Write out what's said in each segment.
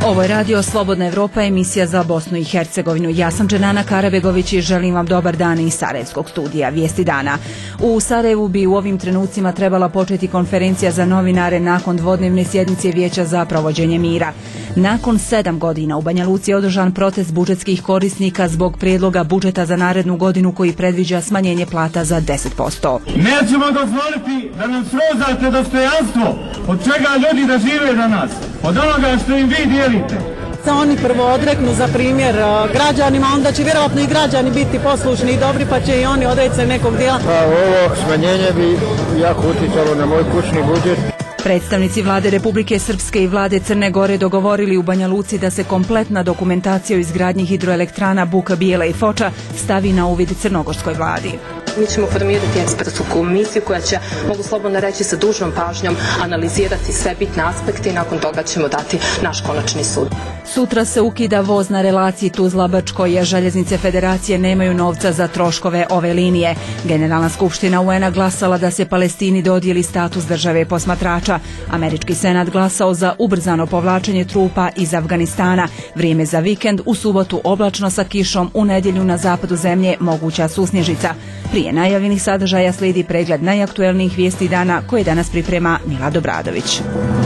Ovo je Radio Slobodna Evropa, emisija za Bosnu i Hercegovinu. Ja sam Dženana Karabegović i želim vam dobar dan iz Sarajevskog studija. Vijesti dana. U Sarajevu bi u ovim trenucima trebala početi konferencija za novinare nakon dvodnevne sjednice Vijeća za provođenje mira. Nakon 7 godina u Banja Luci je održan protest budžetskih korisnika zbog prijedloga budžeta za narednu godinu koji predviđa smanjenje plata za 10%. Nećemo dozvoliti da nam srozate dostojanstvo od čega ljudi da žive danas, od onoga što im vi dijelite. Oni prvo odreknu za primjer građanima, onda će vjerojatno i građani biti poslušni i dobri, pa će i oni odreći se nekog dijela. Ovo smanjenje bi jako utjecalo na moj kućni budžet. Predstavnici vlade Republike Srpske i vlade Crne Gore dogovorili u Banja Luci da se kompletna dokumentacija o izgradnji hidroelektrana Buk, Bijela i Foča stavi na uvid crnogorskoj vladi. Mi ćemo formirati ekspertsku komisiju koja će, mogu slobodno reći, sa dužnom pažnjom analizirati sve bitne aspekte i nakon toga ćemo dati naš konačni sud. Sutra se ukida voz na relaciji Tuzla-Brčko jer željeznice federacije nemaju novca za troškove ove linije. Generalna skupština UN-a glasala da se Palestini dodijeli status države posmatrača. Američki senat glasao za ubrzano povlačenje trupa iz Afganistana. Vrijeme za vikend, u subotu oblačno sa kišom, u nedjelju na zapadu zemlje moguća susnježica. Prije najavljenih sadržaja slijedi pregled najaktuelnijih vijesti dana koje danas priprema Milad Obradović.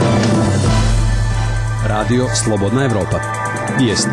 Radio Slobodna Evropa. Vijesti.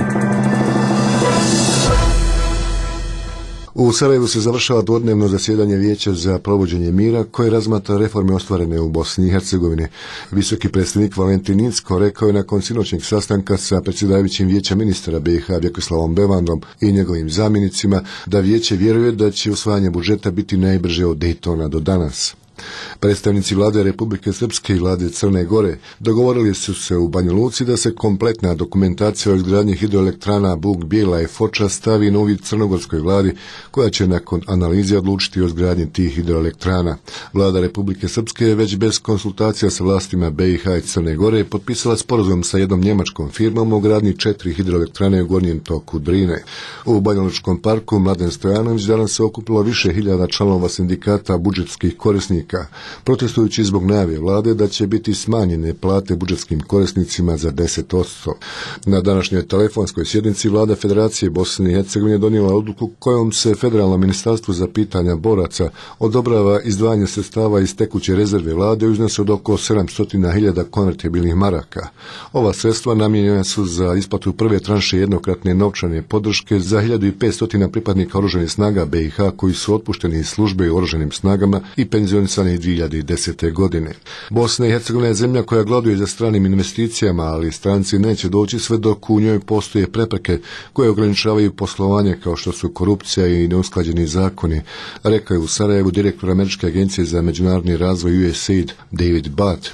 U Sarajevu se završava dvodnevno zasjedanje Vijeća za provođenje mira koje razmatra reforme ostvarene u Bosni i Hercegovini. Visoki predstavnik Valentin Incko rekao je nakon sinoćnjeg sastanka sa predsjedavajućim Vijeća ministara BiH Vjekoslavom Bevandom i njegovim zamjenicima da Vijeće vjeruje da će usvajanje budžeta biti najbrže od Dejtona do danas. Predstavnici vlade Republike Srpske i vlade Crne Gore dogovorili su se u Banja Luci da se kompletna dokumentacija o izgradnji hidroelektrana Buk, Bijela i Foča stavi na uvid crnogorskoj vladi koja će nakon analize odlučiti o izgradnji tih hidroelektrana. Vlada Republike Srpske je već bez konsultacija sa vlastima BiH i Crne Gore potpisala sporazum sa jednom njemačkom firmom o gradnji 4 hidroelektrane u gornjem toku Drine. U Banjalučkom parku Mladen Stojanović danas se okupilo više hiljada članova sindikata budžetskih korisnika, protestujući zbog najave vlade da će biti smanjene plate budžetskim korisnicima za 10%. Na današnjoj telefonskoj sjednici vlada Federacije Bosne i Hercegovine donijela odluku kojom se Federalno ministarstvo za pitanja boraca odobrava izdvajanje sredstava iz tekuće rezerve vlade u iznosu od oko 700.000 konvertibilnih maraka. Ova sredstva namijenjena su za isplatu prve tranše jednokratne novčane podrške za 1500 pripadnika oružanih snaga BiH koji su otpušteni iz službe u oružanim snagama i penzionisani 2010. godine. Bosna i Hercegovina je zemlja koja gladuje za stranim investicijama, ali stranci neće doći sve dok u njoj postoje prepreke koje ograničavaju poslovanje kao što su korupcija i neusklađeni zakoni, rekao je u Sarajevu direktor Američke agencije za međunarodni razvoj USAID David Butt.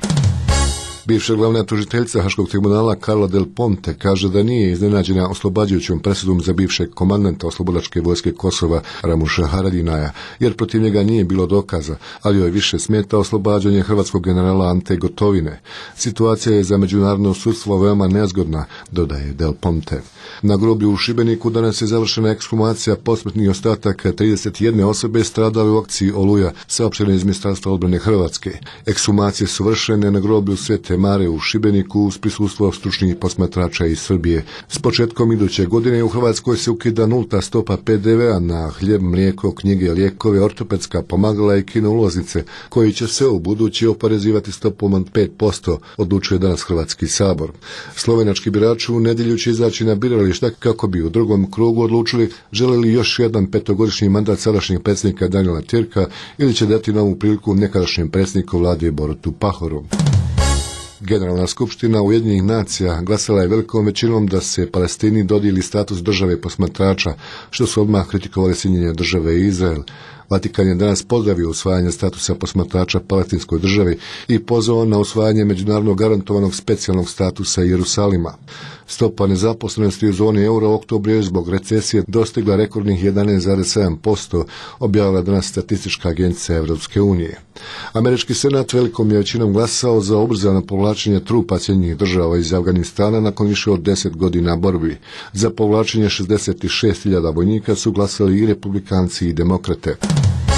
Bivša glavna tužiteljica Haškog tribunala Carla Del Ponte kaže da nije iznenađena oslobađajućom presudom za bivšeg komandanta Oslobodačke vojske Kosova Ramuša Haradinaja, jer protiv njega nije bilo dokaza, ali joj više smeta oslobađanje hrvatskog generala Ante Gotovine. Situacija je za međunarodno sudstvo veoma nezgodna, dodaje Del Ponte. Na groblju u Šibeniku danas je završena ekshumacija posmrtnih ostataka 31 osobe stradale u akciji Oluja, saopšteno iz Ministarstva odbrane Hrvatske. Ekshumacije su vršene na groblju Svete Mare u Šibeniku uz prisustvo stručnih posmatrača iz Srbije. S početkom iduće godine u Hrvatskoj se ukida nulta stopa PDV-a na hljeb, mlijeko, knjige, lijekove, ortopedska pomagala i kino ulaznice, koji će se u budući oporezivati stopom od 5%, odlučuje danas Hrvatski sabor. Slovenački birači u nedjelju će izaći na birališta kako bi u drugom krugu odlučili žele li još jedan 5-godišnji mandat sadašnjeg predsjednika Daniela Tirka ili će dati novu priliku nekadašnjem predsjedniku vlade Borutu Pahoru. Generalna skupština Ujedinjenih nacija glasala je velikom većinom da se Palestini dodijeli status države posmatrača, što su odmah kritikovali Sjedinjene Države i Izrael. Vatikan je danas pozdravio usvajanje statusa posmatrača palestinskoj državi i pozvao na usvajanje međunarodno garantovanog specijalnog statusa Jerusalima. Stopa nezaposlenosti u zoni euro u oktobru je zbog recesije dostigla rekordnih 11,7%, objavila danas statistička agencija Evropske unije. Američki senat velikom je većinom glasao za ubrzano povlačenje trupa Sjedinjenih Država iz Afganistana nakon više od 10 godina borbi. Za povlačenje 66.000 vojnika su glasali i republikanci i demokrate.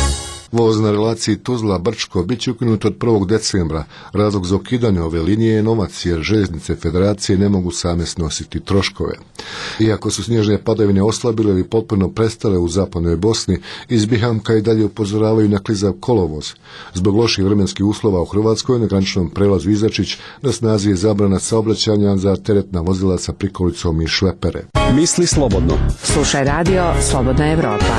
Voz na relaciji Tuzla-Brčko bit će ukinut od 1. decembra. Razlog za ukidanje ove linije je novac, jer željeznice federacije ne mogu same snositi troškove. Iako su snježne padavine oslabile ili potpuno prestale u zapadnoj Bosni, iz Bihamka i dalje upozoravaju na klizav kolovoz. Zbog loših vremenskih uslova u Hrvatskoj na graničnom prelazu Izačić na snazi je zabrana saobraćanja za teretna vozila sa prikolicom i šlepere. Misli slobodno. Slušaj radio Slobodna Evropa.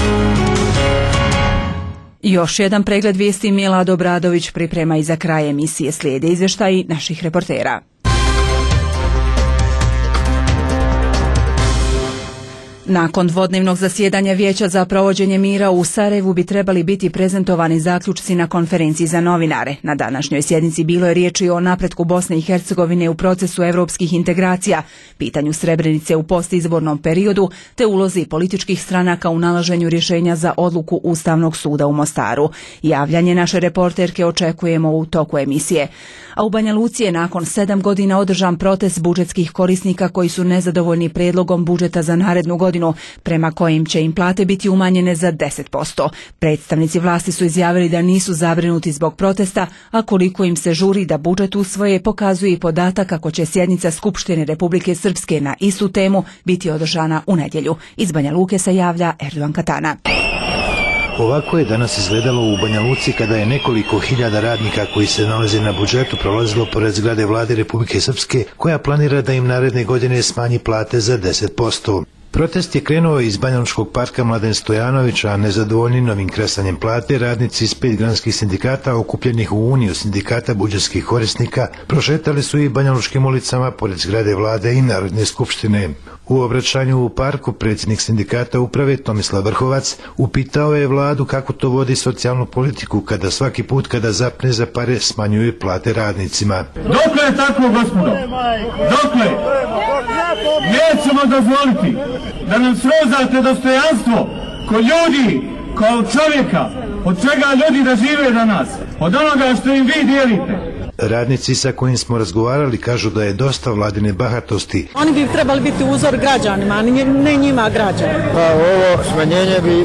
Još jedan pregled vijesti Milad Obradović priprema i za kraj emisije slijede izvještaji naših reportera. Nakon dvodnevnog zasjedanja Vijeća za provođenje mira u Sarajevu bi trebali biti prezentovani zaključci na konferenciji za novinare. Na današnjoj sjednici bilo je riječi o napretku Bosne i Hercegovine u procesu europskih integracija, pitanju Srebrenice u postizbornom periodu, te ulozi političkih stranaka u nalaženju rješenja za odluku Ustavnog suda u Mostaru. Javljanje naše reporterke očekujemo u toku emisije. A u Banja Luci je nakon 7 godina održan protest budžetskih korisnika koji su nezadovoljni prijedlogom budžeta za narednu godinu, prema kojim će im plate biti umanjene za 10%. Predstavnici vlasti su izjavili da nisu zabrinuti zbog protesta, a koliko im se žuri da budžet usvoje pokazuje i podatak kako će sjednica Skupštine Republike Srpske na istu temu biti održana u nedjelju. Iz Banja Luke se javlja Erdogan Katana. Ovako je danas izgledalo u Banja Luci kada je nekoliko hiljada radnika koji se nalaze na budžetu prolazilo pored zgrade vlade Republike Srpske, koja planira da im naredne godine smanji plate za 10%. Protest je krenuo iz Banjalučkog parka Mladen Stojanović, a nezadovoljni novim kresanjem plate, radnici iz 5 granskih sindikata okupljenih u Uniju sindikata budžetskih korisnika prošetali su i Banjalučkim ulicama pored zgrade vlade i Narodne skupštine. U obraćanju u parku predsjednik sindikata uprave Tomislav Vrhovac upitao je vladu kako to vodi socijalnu politiku kada svaki put kada zapne za pare smanjuje plate radnicima. Dokle je tako, gospodo? Dokle? Nećemo dozvoliti da nam srozate dostojanstvo ko ljudi, kao čovjeka, od čega ljudi da žive danas, od onoga što im vi dijelite. Radnici sa kojim smo razgovarali kažu da je dosta vladine bahatosti. Oni bi trebali biti uzor građanima, a ne njima građani. Pa ovo smanjenje bi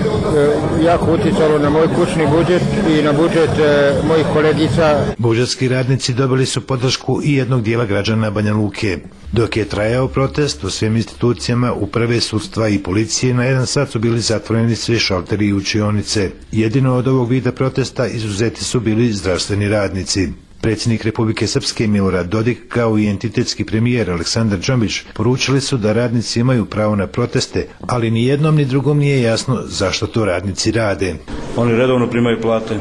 jako utjecalo na moj kućni budžet i na budžet mojih kolegica. Budžetski radnici dobili su podršku i jednog dijela građana Banja Luke. Dok je trajao protest, u svim institucijama uprave, sudstva i policije na 1 sat su bili zatvoreni svi šalteri i učionice. Jedino od ovog vida protesta izuzeti su bili zdravstveni radnici. Predsjednik Republike Srpske Milorad Dodik kao i entitetski premijer Aleksandar Džombić poručili su da radnici imaju pravo na proteste, ali ni jednom ni drugom nije jasno zašto to radnici rade. Oni redovno primaju plate,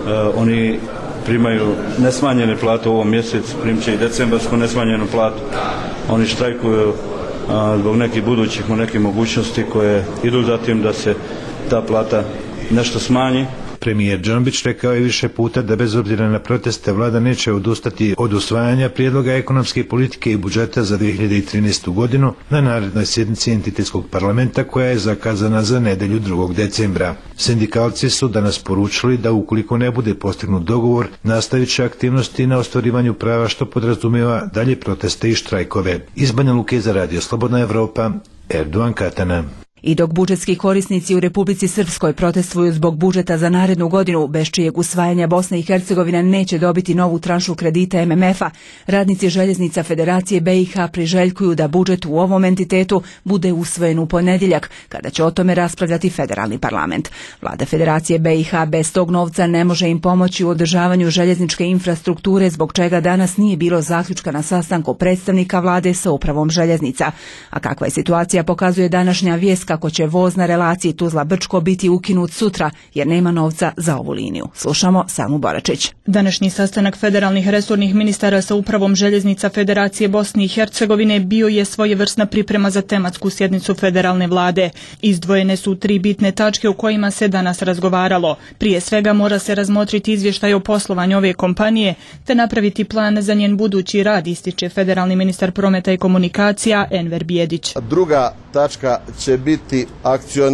oni primaju nesmanjene plate u ovom mjesecu, primit će i decembarsku nesmanjenu platu. Oni štrajkuju zbog nekih budućih mogućnosti koje idu za tim da se ta plata nešto smanji. Premijer Džombić rekao je više puta da bez obzira na proteste vlada neće odustati od usvajanja prijedloga ekonomske politike i budžeta za 2013. godinu na narednoj sjednici entitetskog parlamenta koja je zakazana za nedjelju 2. decembra. Sindikalci su danas poručili da ukoliko ne bude postignut dogovor, nastavit će aktivnosti na ostvarivanju prava što podrazumijeva dalje proteste i štrajkove. Iz Banja Luke za radio Slobodna Evropa, Erdogan Katana. I dok budžetski korisnici u Republici Srpskoj protestuju zbog budžeta za narednu godinu, bez čijeg usvajanja Bosna i Hercegovina neće dobiti novu tranšu kredita MMF-a, radnici Željeznica Federacije BiH priželjkuju da budžet u ovom entitetu bude usvojen u ponedjeljak, kada će o tome raspravljati federalni parlament. Vlada Federacije BiH bez tog novca ne može im pomoći u održavanju željezničke infrastrukture, zbog čega danas nije bilo zaključka na sastanku predstavnika vlade sa upravom željeznica. A kakva je situacija pokazuje današnja vijest kako će voz na relaciji Tuzla-Brčko biti ukinut sutra jer nema novca za ovu liniju. Slušamo Salmu Boračić. Današnji sastanak federalnih resornih ministara sa upravom željeznica Federacije Bosne i Hercegovine bio je svojevrsna priprema za tematsku sjednicu federalne vlade. Izdvojene su 3 bitne tačke o kojima se danas razgovaralo. Prije svega mora se razmotriti izvještaj o poslovanju ove kompanije te napraviti plan za njen budući rad, ističe federalni ministar prometa i komunikacija Enver Bijedić. Druga tačka će biti akcioni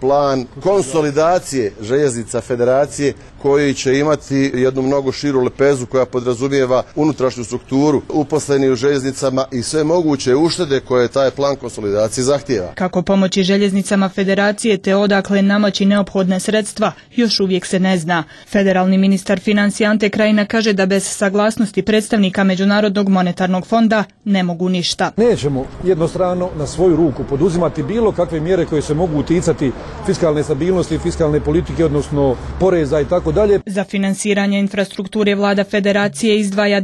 plan konsolidacije željeznica federacije koji će imati jednu mnogo širu lepezu koja podrazumijeva unutrašnju strukturu uposlenih u željeznicama i sve moguće uštede koje taj plan konsolidacije zahtijeva. Kako pomoći željeznicama federacije te odakle namaći neophodne sredstva još uvijek se ne zna. Federalni ministar financija Ante Krajina kaže da bez saglasnosti predstavnika Međunarodnog monetarnog fonda ne mogu ništa. Nećemo jednostrano na svoju ruku poduzimati bilo kakve mjere koje se mogu uticati fiskalne stabilnosti, fiskalne politike, odnosno poreza i tako dalje. Za finansiranje infrastrukture vlada federacije izdvaja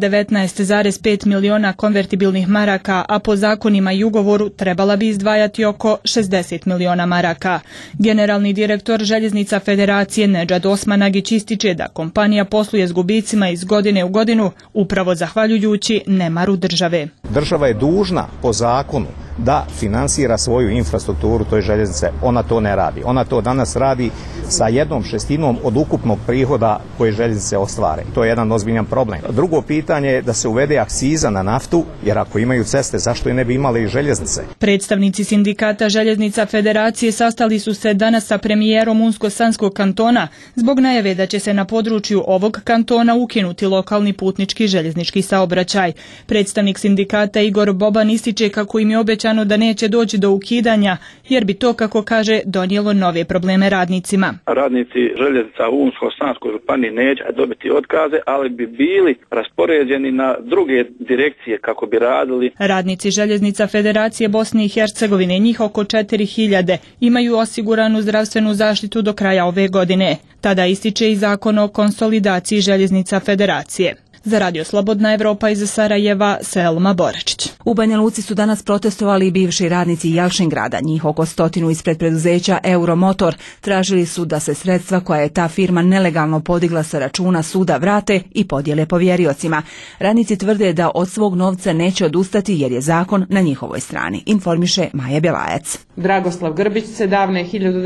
19,5 miliona konvertibilnih maraka, a po zakonima i ugovoru trebala bi izdvajati oko 60 miliona maraka. Generalni direktor željeznica federacije Nedžad Osmanagić ističe da kompanija posluje s gubicima iz godine u godinu upravo zahvaljujući nemaru države. Država je dužna po zakonu da finansira svoju infrastrukturu, to je željeznice. Ona to ne radi. Ona to danas radi sa 1/6 od ukupnog prihoda koje željeznice ostvare. To je jedan ozbiljan problem. Drugo pitanje je da se uvede akciza na naftu, jer ako imaju ceste, zašto je ne bi imali i željeznice? Predstavnici sindikata željeznica federacije sastali su se danas sa premijerom Unsko-Sanskog kantona zbog najave da će se na području ovog kantona ukinuti lokalni putnički željeznički saobraćaj. Predstavnik sindikata Igor Boban ističe kako im je obećano da neće doći do ukidanja, jer bi to, kako kaže, donijelo nove probleme radnicima. Radnici željeznica u Unsko-Sanskoj županiji neće dobiti otkaze, ali bi bili raspoređeni na druge direkcije kako bi radili. Radnici željeznica Federacije Bosne i Hercegovine, njih oko 4000, imaju osiguranu zdravstvenu zaštitu do kraja ove godine. Tada ističe i zakon o konsolidaciji željeznica Federacije. Za Radio Slobodna Evropa iz Sarajeva, Selma Boračić. U Banja Luci su danas protestovali i bivši radnici Jelšingrada, njih oko 100 ispred preduzeća Euromotor. Tražili su da se sredstva koja je ta firma nelegalno podigla sa računa suda vrate i podijele povjeriocima. Radnici tvrde da od svog novca neće odustati jer je zakon na njihovoj strani, informiše Maja Bjelajac. Dragoslav Grbić se davne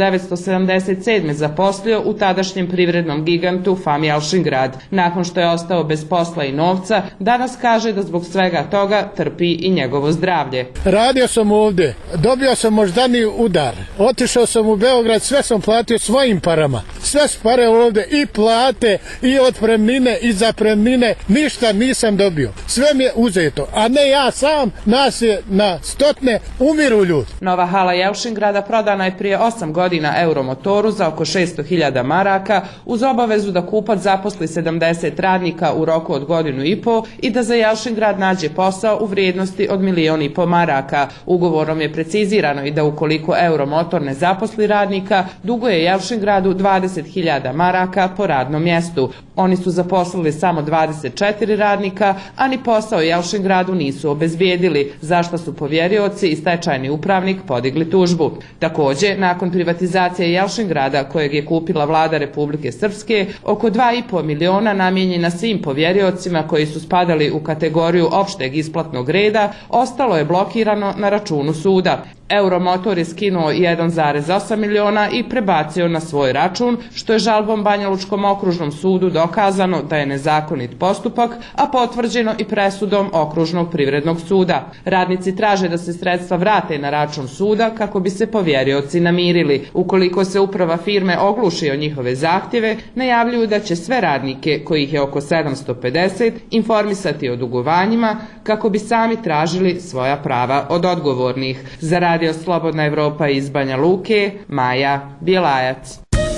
1977. zaposlio u tadašnjem privrednom gigantu FAM Jelšingrad. Nakon što je ostao bez posla i novca, danas kaže da zbog svega toga trpi i njegovo zdravlje. Radio sam ovdje, dobio sam moždani udar, otišao sam u Beograd, sve sam platio svojim parama. Sve su pare ovdje, i plate, i otpremnine, i zapremnine, ništa nisam dobio. Sve mi je uzeto, a ne ja sam, nas je na stotne, umiru ljudi. Nova hala Jelšingrada prodana je prije 8 godina Euromotoru za oko 600.000 maraka uz obavezu da kupac zaposli 70 radnika u roku od godinu i po i da za Jelšingrad nađe posao u vrijednosti od 1,5 miliona maraka. Ugovorom je precizirano i da ukoliko Euromotor ne zaposli radnika, duguje Jelšingradu 20.000 maraka po radnom mjestu. Oni su zaposlili samo 24 radnika, a ni posao Jelšingradu nisu obezbijedili, za što su povjerioci i stečajni upravnik podigli tužbu. Također, nakon privatizacije Jelšingrada, kojeg je kupila vlada Republike Srpske, oko 2,5 miliona namijenjena svim povjeriocima koji su spadali u kategoriju opšteg isplatnog reda, ostalo je blokirano na računu suda. Euromotor je skinuo 1,8 miliona i prebacio na svoj račun, što je žalbom Banjalučkom okružnom sudu dokazano da je nezakonit postupak, a potvrđeno i presudom Okružnog privrednog suda. Radnici traže da se sredstva vrate na račun suda kako bi se povjerioci namirili. Ukoliko se uprava firme ogluši o njihove zahtjeve, najavljuju da će sve radnike, kojih je oko 750, informisati o dugovanjima kako bi sami tražili svoja prava od odgovornih. Za Radio Slobodna Evropa iz Banja Luke, Maja Bjelajac.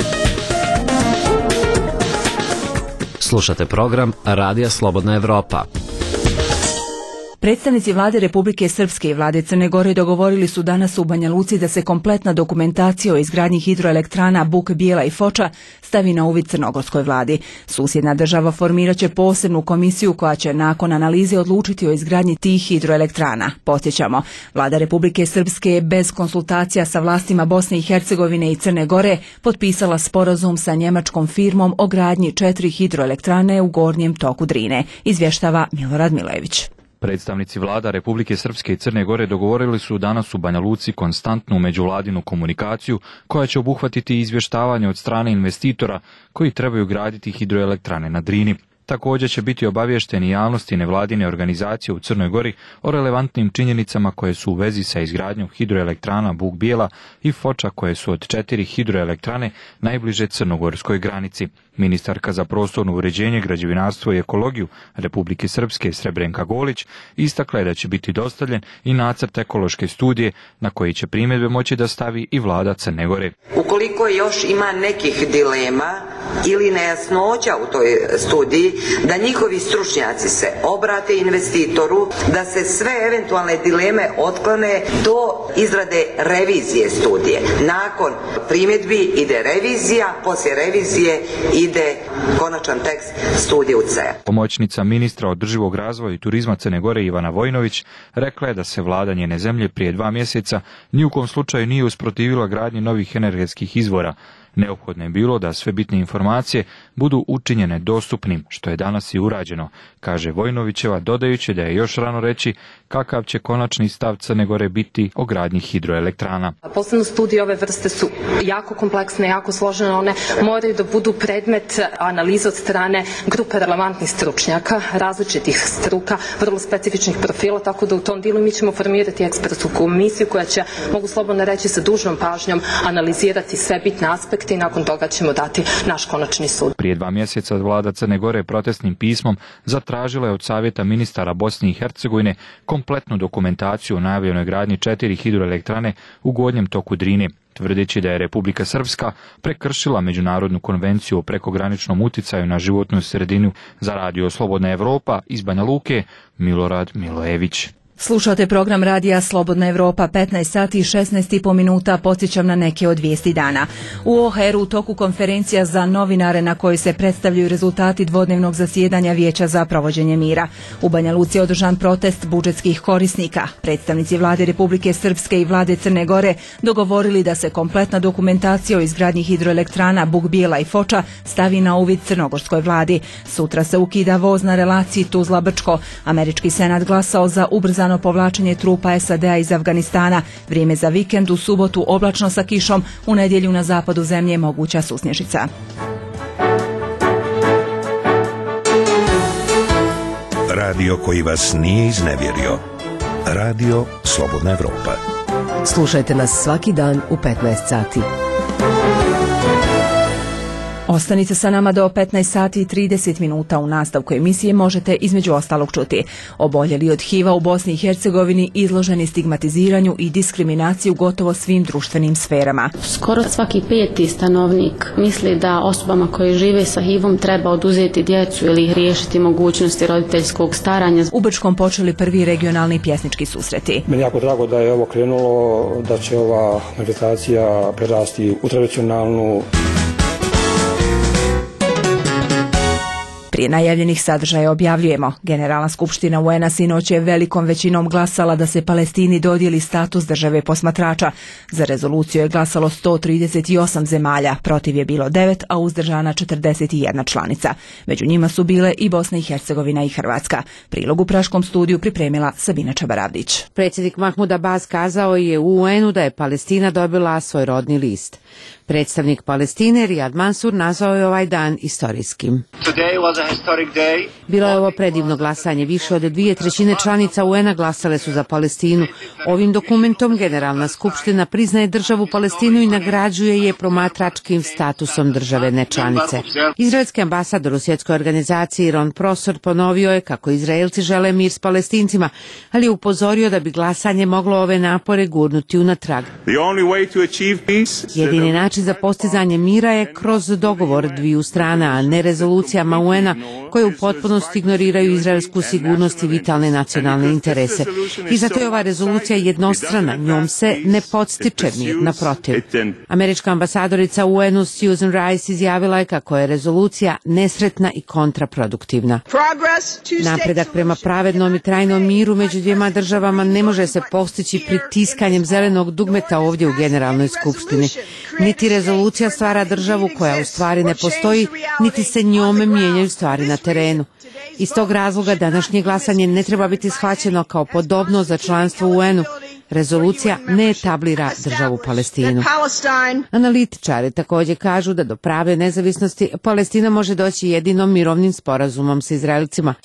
Slušate program Radija Slobodna Evropa. Predstavnici vlade Republike Srpske i vlade Crne Gore dogovorili su danas u Banja Luci da se kompletna dokumentacija o izgradnji hidroelektrana Buk, Bijela i Foča stavi na uvid crnogorskoj vladi. Susjedna država formirat će posebnu komisiju koja će nakon analize odlučiti o izgradnji tih hidroelektrana. Podsjećamo, vlada Republike Srpske je bez konsultacija sa vlastima Bosne i Hercegovine i Crne Gore potpisala sporazum sa njemačkom firmom o gradnji 4 hidroelektrane u gornjem toku Drine, izvještava Milorad Milojević. Predstavnici vlada Republike Srpske i Crne Gore dogovorili su danas u Banja Luci konstantnu međuvladinu komunikaciju koja će obuhvatiti izvještavanje od strane investitora koji trebaju graditi hidroelektrane na Drini. Također će biti obavješteni javnost i nevladine organizacije u Crnoj Gori o relevantnim činjenicama koje su u vezi sa izgradnjom hidroelektrana Buk Bijela i Foča koje su od 4 hidroelektrane najbliže crnogorskoj granici. Ministarka za prostorno uređenje, građevinarstvo i ekologiju Republike Srpske Srebrenka Golić istakla je da će biti dostavljen i nacrt ekološke studije na koji će primjedbe moći da stavi i vlada Crne Gore. Ukoliko još ima nekih dilema ili nejasnoća u toj studiji, da njihovi stručnjaci se obrate investitoru, da se sve eventualne dileme otklone do izrade revizije studije. Nakon primjedbi ide revizija, poslije revizije ide konačan tekst studije u C. Pomoćnica ministra održivog razvoja i turizma Crne Gore Ivana Vojnović rekla je da se vlada njene zemlje prije 2 mjeseca ni u kom slučaju nije usprotivila gradnji novih energetskih izvora. Neophodno je bilo da sve bitne informacije budu učinjene dostupnim, što je danas i urađeno, kaže Vojnovićeva, dodajući da je još rano reći kakav će konačni stav Crne Gore biti o gradnji hidroelektrana. Posebno studije ove vrste su jako kompleksne, jako složene, one moraju da budu predmet analize od strane grupe relevantnih stručnjaka, različitih struka, vrlo specifičnih profila, tako da u tom dijelu mi ćemo formirati ekspertsku komisiju koja će, mogu slobodno reći, sa dužnom pažnjom analizirati sve bitne aspekte i nakon toga ćemo dati naš konačni sud. Prije 2 mjeseca vlada Crne Gore protestnim pismom zatražila je od Savjeta ministara Bosne i Hercegovine kompletnu dokumentaciju o najavljenoj gradnji 4 hidroelektrane u gornjem toku Drine, tvrdeći da je Republika Srpska prekršila Međunarodnu konvenciju o prekograničnom uticaju na životnu sredinu. Za Radio Slobodna Evropa iz Banja Luke, Milorad Milojević. Slušate program Radija Slobodna Evropa, 15 sati i 16,5 minuta, podsjećam na neke od vijesti dana. U OHR-u u toku konferencija za novinare na kojoj se predstavljaju rezultati dvodnevnog zasjedanja Vijeća za provođenje mira. U Banja Luci je održan protest budžetskih korisnika. Predstavnici vlade Republike Srpske i vlade Crne Gore dogovorili da se kompletna dokumentacija o izgradnji hidroelektrana Buk Bijela i Foča stavi na uvid crnogorskoj vladi. Sutra se ukida voz na relaciji Tuzla-Brčko. Američki senat glasao za ubrzano povlačenje trupa SAD-a iz Afganistana. Vrijeme za vikend, u subotu oblačno sa kišom, u nedjelju na zapadu zemlje moguća susnježica. Radio koji vas nije iznevjerio. Radio Slobodna Evropa. Slušajte nas svaki dan u 15 sati. Ostanite sa nama do 15 sati i 30 minuta. U nastavku emisije možete između ostalog čuti: oboljeli od HIV-a u Bosni i Hercegovini izloženi stigmatiziranju i diskriminaciji u gotovo svim društvenim sferama. Skoro svaki 5. stanovnik misli da osobama koje žive sa HIV-om treba oduzeti djecu ili ih riješiti mogućnosti roditeljskog staranja. U Brčkom počeli prvi regionalni pjesnički susreti. Meni je jako drago da je ovo krenulo, da će ova manifestacija prerasti u tradicionalnu. Prije najavljenih sadržaja objavljujemo: Generalna skupština UN-a sinoć je velikom većinom glasala da se Palestini dodijeli status države posmatrača. Za rezoluciju je glasalo 138 zemalja, protiv je bilo 9, a uzdržana 41 članica. Među njima su bile i Bosna i Hercegovina i Hrvatska. Prilog u praškom studiju pripremila Sabina Čabaravdić. Predsjednik Mahmud Abbas kazao je u UN-u da je Palestina dobila svoj rodni list. Predstavnik Palestine Riyad Mansour nazvao je ovaj dan istorijskim. Bilo je ovo predivno glasanje. Više od 2/3 članica UN-a glasale su za Palestinu. Ovim dokumentom Generalna skupština priznaje državu Palestinu i nagrađuje je promatračkim statusom države nečlanice. Izraelski ambasador u svjetskoj organizaciji Ron Prosor ponovio je kako Izraelci žele mir s Palestincima, ali je upozorio da bi glasanje moglo ove napore gurnuti unatrag. Jedini način za postizanje mira je kroz dogovor dviju strana, a ne rezolucijama UN-a koje u potpunosti ignoriraju izraelsku sigurnost i vitalne nacionalne interese. I zato je ova rezolucija jednostrana, njom se ne podstiče mir, naprotiv. Američka ambasadorica u UN-u Susan Rice izjavila je kako je rezolucija nesretna i kontraproduktivna. Napredak prema pravednom i trajnom miru među dvijema državama ne može se postići pritiskanjem zelenog dugmeta ovdje u Generalnoj skupštini. Niti rezolucija stvara državu koja u stvari ne postoji, niti se njome mijenjaju stvari na terenu. Iz tog razloga današnje glasanje ne treba biti shvaćeno kao podobno za članstvo u UN-u. rezolucija ne etablira državu Palestinu. Analitičari također kažu da do prave nezavisnosti Palestina može doći jedino mirovnim sporazumom s Izraelcima.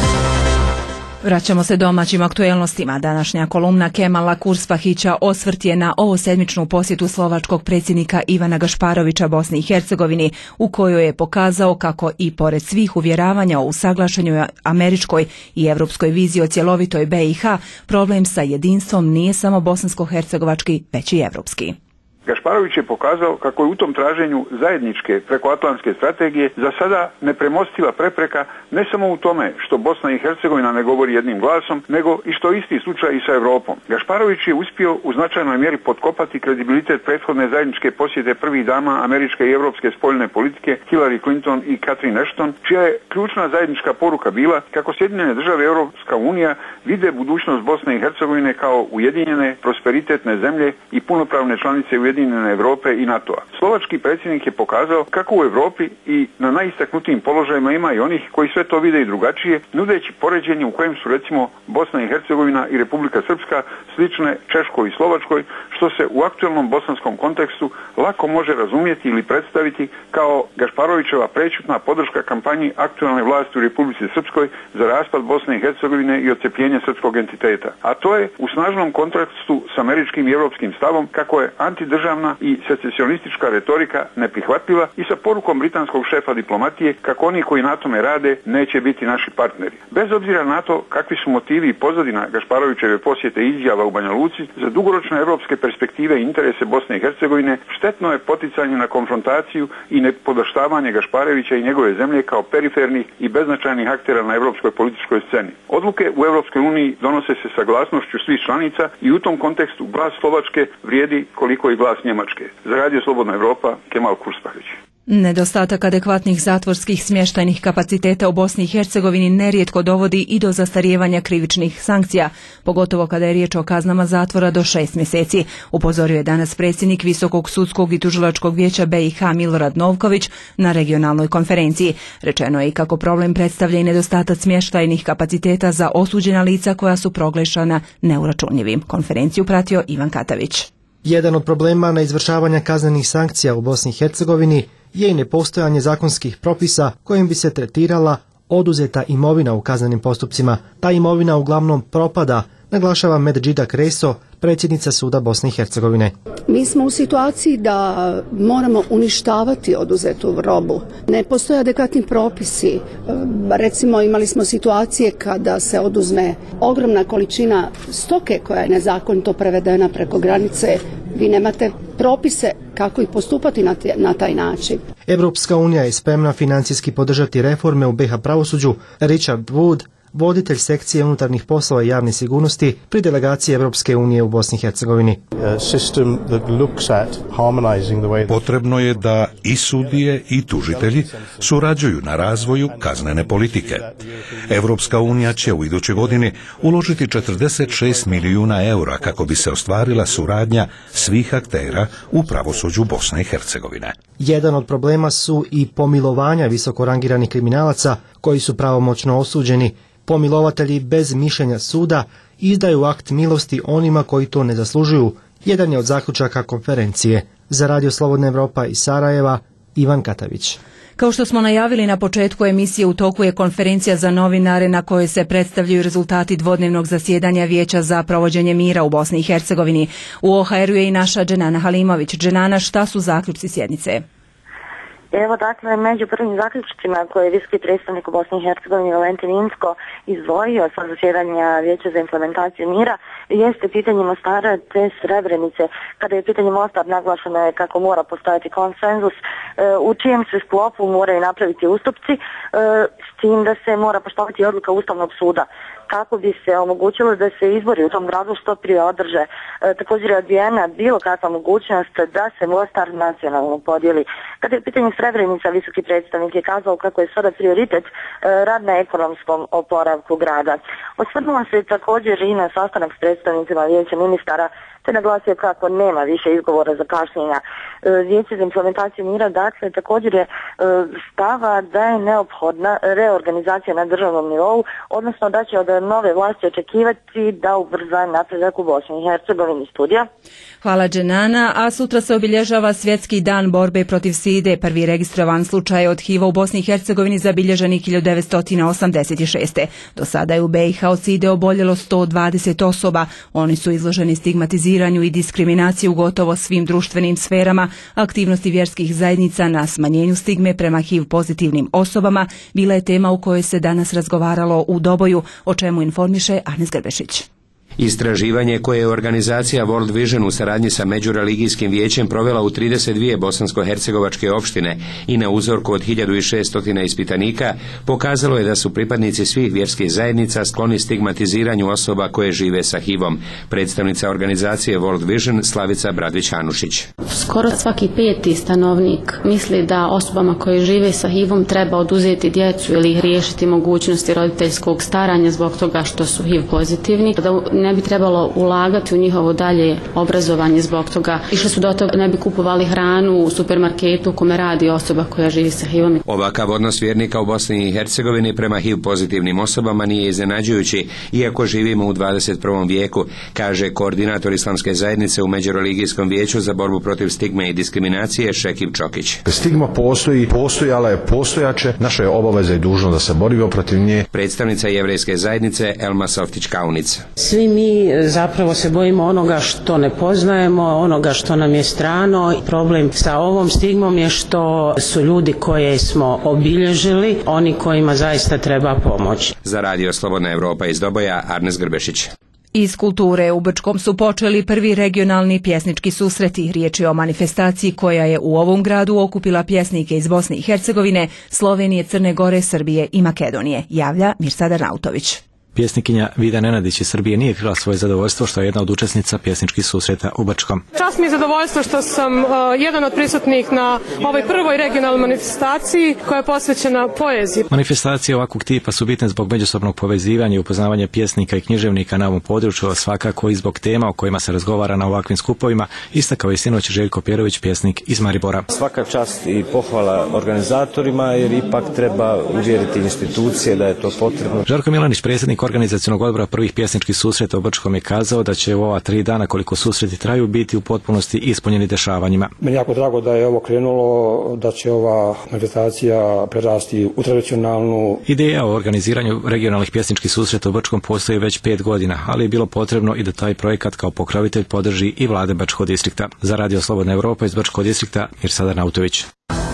Vraćamo se domaćim aktuelnostima. Današnja kolumna Kemala Kurspahića osvrt je na ovosedmičnu posjetu slovačkog predsjednika Ivana Gašparovića Bosni i Hercegovini, u kojoj je pokazao kako i pored svih uvjeravanja o usaglašenju američkoj i evropskoj viziji o cjelovitoj BiH, problem sa jedinstvom nije samo bosansko-hercegovački, već i evropski. Gašparović je pokazao kako je u tom traženju zajedničke prekoatlantske strategije za sada nepremostiva prepreka ne samo u tome što Bosna i Hercegovina ne govori jednim glasom, nego i što isti slučaj i sa Europom. Gašparović je uspio u značajnoj mjeri potkopati kredibilitet prethodne zajedničke posjete prvih dama američke i europske spoljne politike Hillary Clinton i Catherine Ashton, čija je ključna zajednička poruka bila kako Sjedinjene države i Europska unija vide budućnost Bosne i Hercegovine kao ujedinjene, prosperitetne zemlje i punopravne članice Ujedinjene Europe i NATO-a. Slovački predsjednik je pokazao kako u Europi i na najistaknutijim položajima ima i onih koji sve to vide i drugačije, nudeći poređenje u kojem su recimo Bosna i Hercegovina i Republika Srpska slične Češkoj i Slovačkoj, što se u aktualnom bosanskom kontekstu lako može razumjeti ili predstaviti kao Gašparovićeva prečutna podrška kampanji aktualne vlasti u Republici Srpskoj za raspad Bosne i Hercegovine i odcepljenje srpskog entiteta. A to je u snažnom kontrastu s američkim i europskim stavom kako je antidržavna i secesionistička retorika neprihvatljiva i sa porukom britanskog šefa diplomatije kako oni koji na tome rade neće biti naši partneri. Bez obzira na to kakvi su motivi i pozadina Gašparovićeve posjete i izjava u Banja Luci, za dugoročne europske perspektive i interese Bosne i Hercegovine štetno je poticanje na konfrontaciju i nepodaštavanje Gašparovića i njegove zemlje kao perifernih i beznačajnih aktera na europskoj političkoj sceni. Odluke u Europskoj uniji donose se sa glasnošću svih članica i u tom kontekstu glas Slovačke vrijedi koliko i glas Njemačke. Za Radio Slobodna Evropa, Kemal Kurspahić. Nedostatak adekvatnih zatvorskih smještajnih kapaciteta u Bosni i Hercegovini nerijetko dovodi i do zastarijevanja krivičnih sankcija, pogotovo kada je riječ o kaznama zatvora do 6 mjeseci, upozorio je danas predsjednik Visokog sudskog i tužilačkog vijeća BiH Milorad Novković na regionalnoj konferenciji. Rečeno je i kako problem predstavlja i nedostatak smještajnih kapaciteta za osuđena lica koja su proglašena neuračunljivim. Konferenciju pratio Ivan Katavić. Jedan od problema na izvršavanja kaznenih sankcija u Bosni i Hercegovini je i nepostojanje zakonskih propisa kojim bi se tretirala oduzeta imovina u kaznenim postupcima. Ta imovina uglavnom propada, naglašava Medžida Kreso, predsjednica suda Bosne i Hercegovine. Mi smo u situaciji da moramo uništavati oduzetu robu. Ne postoje adekvatni propisi. Recimo imali smo situacije kada se oduzme ogromna količina stoke koja je nezakonito prevedena preko granice. Vi nemate propise kako i postupati na taj način. Evropska unija je spremna financijski podržati reforme u BiH pravosuđu. Richard Wood, voditelj sekcije unutarnjih poslova i javne sigurnosti pri delegaciji Evropske unije u Bosni i Hercegovini. Potrebno je da i sudije i tužitelji surađuju na razvoju kaznene politike. Evropska unija će u idućoj godini uložiti 46 milijuna eura kako bi se ostvarila suradnja svih aktera u pravosuđu Bosne i Hercegovine. Jedan od problema su i pomilovanja visoko rangiranih kriminalaca koji su pravomoćno osuđeni. Pomilovatelji bez mišljenja suda izdaju akt milosti onima koji to ne zaslužuju. Jedan je od zaključaka konferencije. Za Radio Slobodna Evropa iz Sarajeva, Ivan Katavić. Kao što smo najavili na početku emisije, u toku je konferencija za novinare na kojoj se predstavljaju rezultati dvodnevnog zasjedanja Vijeća za provođenje mira u Bosni i Hercegovini. U OHR-u je i naša Dženana Halimović. Dženana, šta su zaključci sjednice? Evo, dakle, među prvim zaključcima koje je visoki predstavnik u Bosni i Hercegovini Valentin Inzko izdvojio sa zasjedanja Vijeća za implementaciju mira jeste pitanje Mostara te Srebrenice. Kada je pitanje Mostar, naglašeno je kako mora postojati konsenzus u čijem se sklopu moraju napraviti ustupci, s tim da se mora poštovati odluka Ustavnog suda kako bi se omogućilo da se izbori u tom gradu što prije održe. Također je odbijena bilo kakva mogućnost da se Mostar nacionalno podijeli. Kada je pitanje Srebrenica, visoki predstavnik je kazao kako je sada prioritet rad na ekonomskom oporavku grada. Osvrnula se također i na sastanak s predstavnicima Vijeća ministara te naglasio kako nema više izgovora za kašnjenja. Vijeće za implementaciju mira, dakle, također je stava da je neophodna reorganizacija na državnom nivou, odnosno da će od nove vlasti očekivati da ubrza napredak u Bosni i Hercegovini. Studija. Hvala Dženana, a sutra se obilježava Svjetski dan borbe protiv side. Prvi registrovan slučaj od HIV-a u Bosni i Hercegovini zabilježen 1986. Do sada je u BiH od side oboljelo 120 osoba. Oni su izloženi stigmatiziranju i diskriminaciji u gotovo svim društvenim sferama. Aktivnosti vjerskih zajednica na smanjenju stigme prema HIV pozitivnim osobama bila je tema u kojoj se danas razgovaralo u Doboju, o čemu informiše Arnes Grbešić. Istraživanje koje je organizacija World Vision u saradnji sa Međureligijskim vijećem provela u 32 bosansko-hercegovačke opštine i na uzorku od 1600 ispitanika pokazalo je da su pripadnici svih vjerskih zajednica skloni stigmatiziranju osoba koje žive sa HIV-om. Predstavnica organizacije World Vision Slavica Bradvić-Hanušić. Skoro svaki 5. stanovnik misli da osobama koje žive sa HIV-om treba oduzeti djecu ili ih riješiti mogućnosti roditeljskog staranja zbog toga što su HIV pozitivni. Da ne bi trebalo ulagati u njihovo dalje obrazovanje zbog toga. Išli su do toga ne bi kupovali hranu u supermarketu u kome radi osoba koja živi sa HIV-om. Ovakav odnos vjernika u Bosni i Hercegovini prema HIV pozitivnim osobama nije iznenađujući, iako živimo u 21. vijeku, kaže koordinator islamske zajednice u Međureligijskom vijeću za borbu protiv stigme i diskriminacije Šekib Čokić. Stigma postojala je, postojaće, naša je obaveza i dužnost da se borimo protiv nje. Predstavnica jevrejske zajednice Elma Softić-Kaunica. Svi mi zapravo se bojimo onoga što ne poznajemo, onoga što nam je strano. Problem sa ovom stigmom je što su ljudi koje smo obilježili, oni kojima zaista treba pomoć. Za Radio Slobodna Evropa iz Doboja, Arnes Grbešić. Iz kulture u Brčkom su počeli prvi regionalni pjesnički susreti. Riječ je o manifestaciji koja je u ovom gradu okupila pjesnike iz Bosne i Hercegovine, Slovenije, Crne Gore, Srbije i Makedonije. Javlja Mirsada Nautović. Pjesnikinja Vida Nenadić iz Srbije nije krila svoje zadovoljstvo što je jedna od učesnica pjesničkih susreta u Brčkom. Čast mi je zadovoljstvo što sam jedan od prisutnih na ovoj prvoj regionalnoj manifestaciji koja je posvećena poeziji. Manifestacije ovakvog tipa su bitne zbog međusobnog povezivanja i upoznavanja pjesnika i književnika na ovom području, a svakako i zbog tema o kojima se razgovara na ovakvim skupovima, istakao je sinoć Željko Pjerović, pjesnik iz Maribora. Svaka čast i pohvala organizatorima jer ipak treba uvjeriti institucije da je to potrebno. Žarko Milanić, predsjednik organizacionog odbora prvih pjesničkih susreta u Brčkom, je kazao da će u ova 3 dana koliko susreti traju biti u potpunosti ispunjeni dešavanjima. Meni jako drago da je ovo krenulo, da će ova manifestacija prerasti u tradicionalnu. Ideja o organiziranju regionalnih pjesničkih susreta u Brčkom postoji već 5 godina, ali je bilo potrebno i da taj projekat kao pokrovitelj podrži i vlade Brčkog distrikta. Za Radio Slobodna Evropa iz Brčkog distrikta, Mirsada Nautović.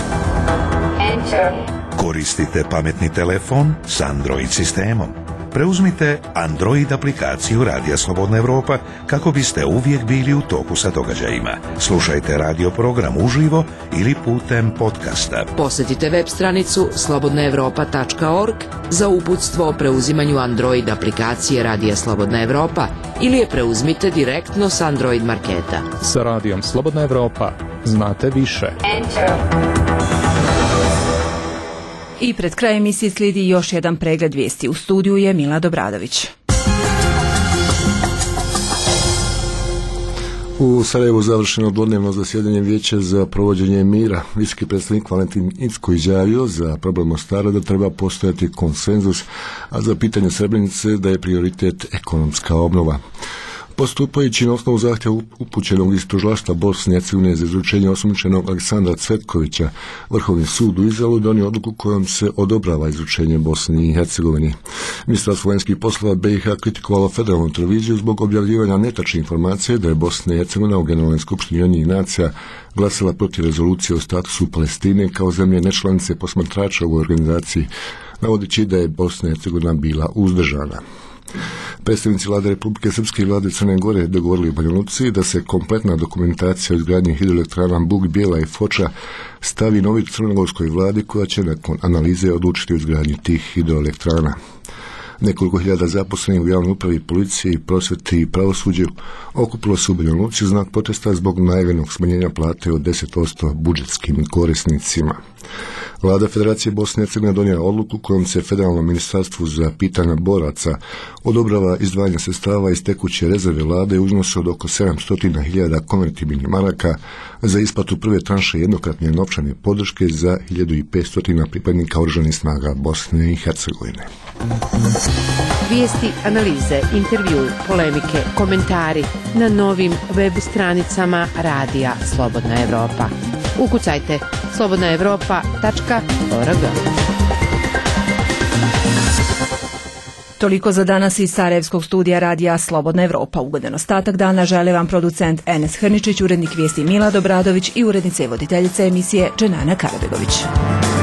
Koristite pametni telefon s Android sistemom. Preuzmite Android aplikaciju Radija Slobodna Evropa kako biste uvijek bili u toku sa događajima. Slušajte radio program uživo ili putem podcasta. Posjetite web stranicu slobodnaevropa.org za uputstvo o preuzimanju Android aplikacije Radija Slobodna Evropa ili je preuzmite direktno s Android marketa. Sa Radijom Slobodna Evropa znate više. I pred krajem emisije slijedi još jedan pregled vijesti. U studiju je Mila Dobradović. U Sarajevu završeno dvodnevno zasjedanje Vijeća za provođenje mira. Visoki predstavnik Valentin Incko izjavio za problem Mostara da treba postojati konsenzus, a za pitanje Srebrenice da je prioritet ekonomska obnova. Postupajući na osnovu zahtjeva upućenog iz tužilaštva Bosne i Hercegovine za izručenje osumnjičenog Aleksandra Cvetkovića, Vrhovni sud u Izraelu donio odluku kojom se odobrava izručenje Bosni i Hercegovini. Ministarstvo vanjskih poslova BiH kritikovalo federalnu televiziju zbog objavljivanja netačne informacije da je Bosna i Hercegovina u Generalnoj skupštini Ujedinjenih nacija glasala protiv rezolucije o statusu Palestine kao zemlje nečlanice posmatrača u organizaciji, navodeći da je Bosna i Hercegovina bila uzdržana. Predstavnici vlade Republike Srpske i vlade Crne Gore dogovorili u Banja Luci da se kompletna dokumentacija o izgradnji hidroelektrana Buk Bijela i Foča stavi novoj crnogorskoj vladi koja će nakon analize odlučiti o izgradnji tih hidroelektrana. Nekoliko hiljada zaposlenih u javnoj upravi, policiji, prosveti i pravosuđu okupilo se u Banja Luci u znak protesta zbog najavljenog smanjenja plate od 10% budžetskim korisnicima. Vlada Federacije Bosne i Hercegovine donijela odluku kojom se Federalnom ministarstvu za pitanja boraca odobrava izdvajanje sredstava iz tekuće rezerve vlade u iznosu od oko 700.000 konvertibilnih maraka za isplatu prve tranše jednokratne novčane podrške za 1500 pripadnika oružanih snaga Bosne i Hercegovine. Vijesti, analize, intervju, polemike, komentari na novim web stranicama Radija Slobodna Evropa. Ukucajte slobodnaevropa.org. Toliko za danas iz Sarajevskog studija Radija Slobodna Evropa. Ugodan ostatak dana žele vam producent Enes Hrničić, urednik vijesti Mila Dobradović i urednica i voditeljica emisije Dženana Karabegović.